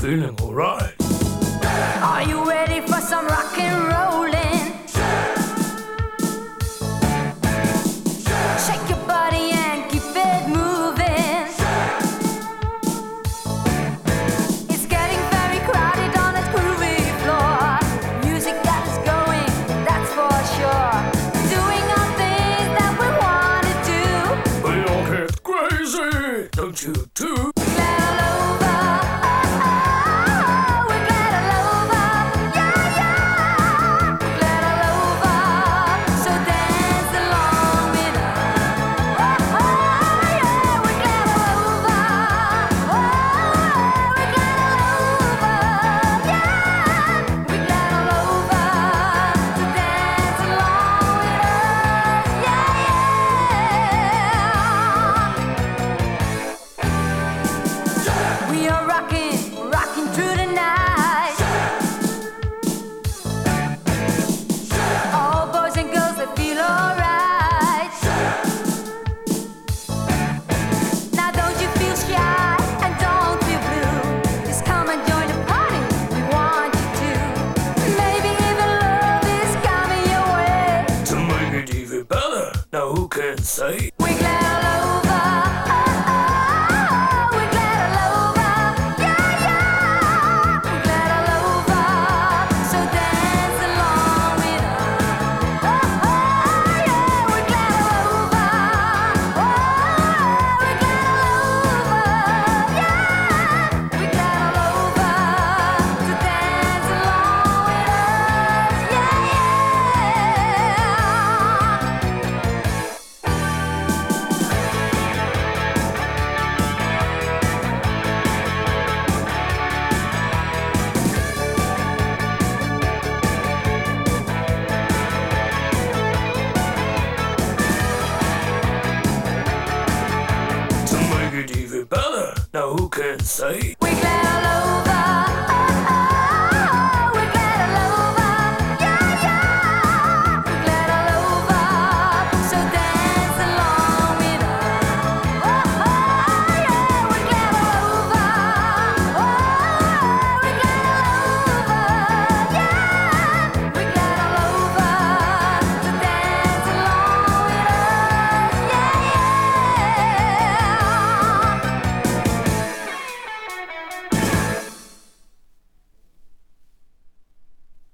feeling alright? Are you ready for some rock and rollin'? Shake your body and keep it moving. It's getting very crowded on that groovy floor. Music got us going, that's for sure. Doing all things that we wanna do. We all get crazy, don't you too? We are rocking through the night. All boys and girls, they feel alright. Now don't you feel shy and don't feel blue. Just come and join the party, we want you to. Maybe even love is coming your way. To make it even better, now who can say? We're glad all over. Even better, now who can say?